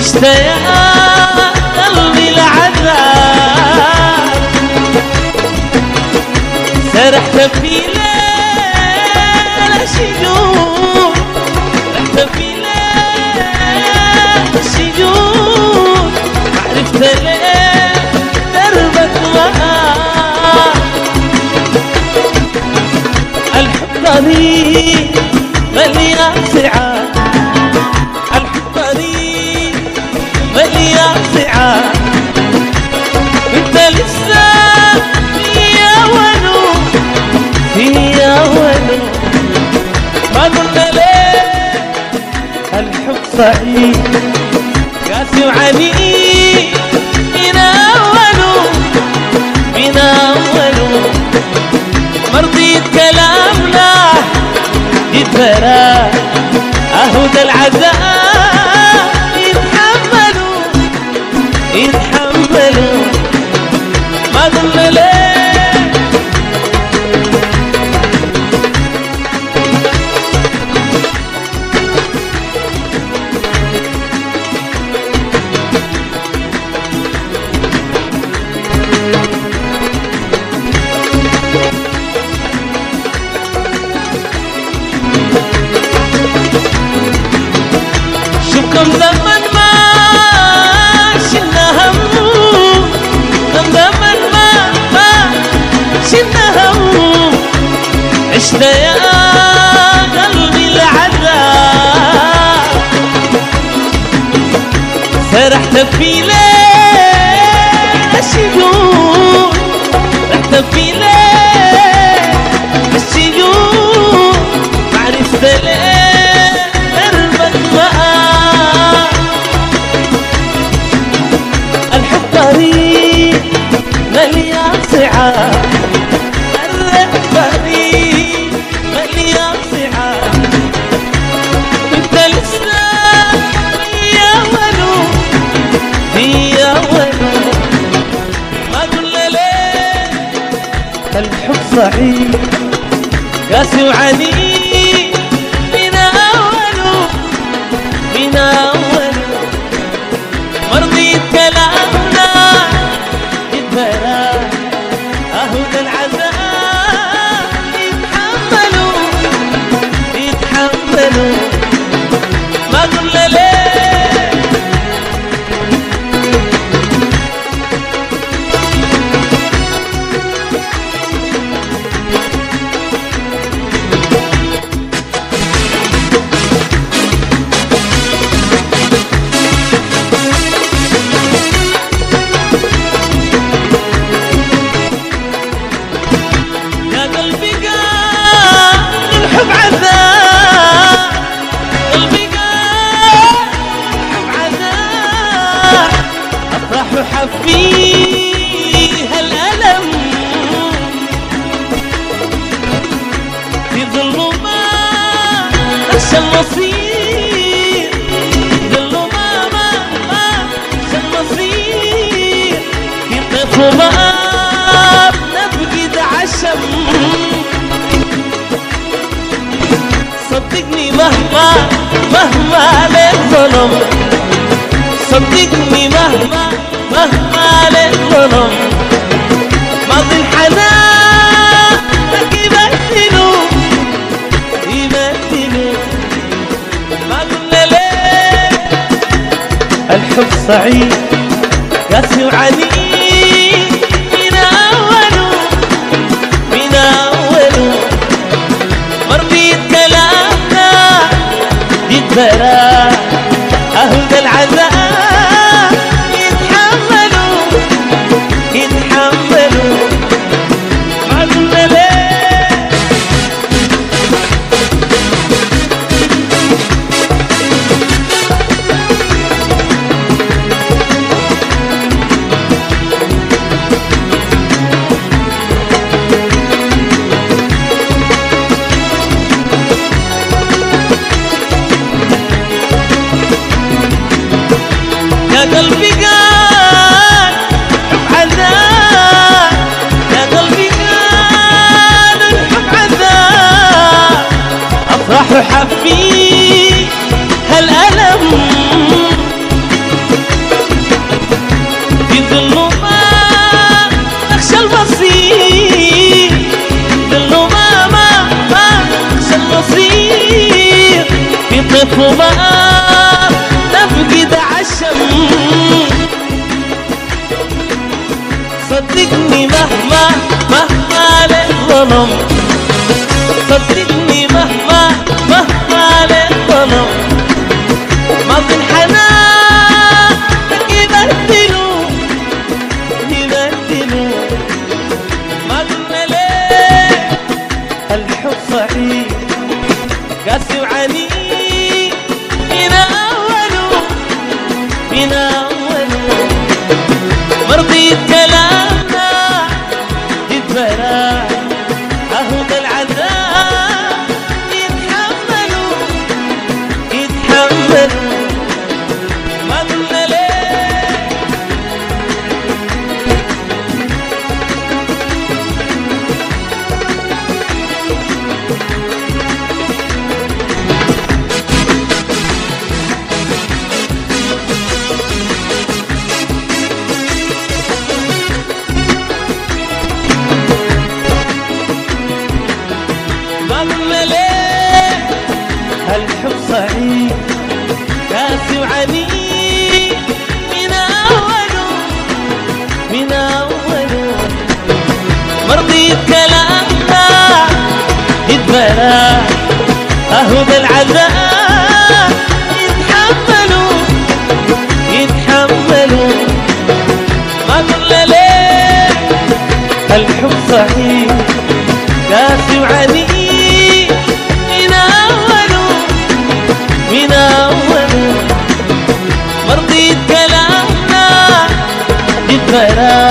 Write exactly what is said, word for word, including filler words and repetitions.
عشت يا قلبي العذاب، سرحت في ليل شجون، سرحت في ليل شجون، عرفت ليه دربك معاه. الحب طريق مليان سعاد، الحب طريق مليان سعاد، انت لسه فيا ونور فيا ونور، ما قلنا ليه الحب صعيب قاسي وعنيد، يناولوا يناولوا مرضية كلامنا يتبرى، اهو ده العذاب يتحملوا يتحملوا، ما قلنا ليه. كم زمن ما شلنا هموم، كم زمن ما ما شلنا هموم، عشت يا قلبي العذاب، سرحت في ليل الشجون، سرحت في ليل الشجون، ما عرفت ليه دربك معاه. الحب طريق مليان سعاد، الحب طريق مليان سعاد، انت لسه فيا ونور فيا ونور، ما قلنا ليه الحب صعيب قاسي وعنيد، يناولوا يناولوا مرضية كلامنا يتبرى، اهو ده العذاب يتحملوا يتحملوا، ما قلنا ليه. الحب عذاب، قلبي قال الحب عذاب، افرح وحفيها الالم، في ظلمات اخشى المصير، ظلمات ما ما اخشى المصير، في طيف وباب نبقد عشم، صدقني مهما مهما عليك ظلم، صدقني مهما مهما عليك ظلم، ماضي الحنان لك يبدلوا يبدلوا، ما قلنا ليه الحب صعيب قاسي وعنيد، يناولوا يناولوا مرضية كلامنا يتبرى، اهو ده العذاب يتحملوا يتحملوا، ما قلنا ليه. يا قلبي قال الحب عذاب، يا قلبي قال الحب عذاب، افرح وحفي هالألم، سيف ومار نفقد عشم. صدقني مهما مهما عليك ظلم، صدقني مهما مهما عليك ظلم، ماضي الحنان يبدلوا يبدلوا. ما قلنا ليه الحب صحيح قاسي وعنيد من أوله من أوله. مرضيت كلامنا يتبرع عهود العذاب يتحملوا يتحملوا. ما قلنا ليه قلنا ليه الحب صحيح قاسي وعنيد من أوله من أوله. مرضيت كلامنا يتبرع أهود العذاب يتحملوا يتحملوا. ما قلنا ليه الحب صحيح قاسي وعنيد من أوله من أوله. مرضيت كلامنا يتبرع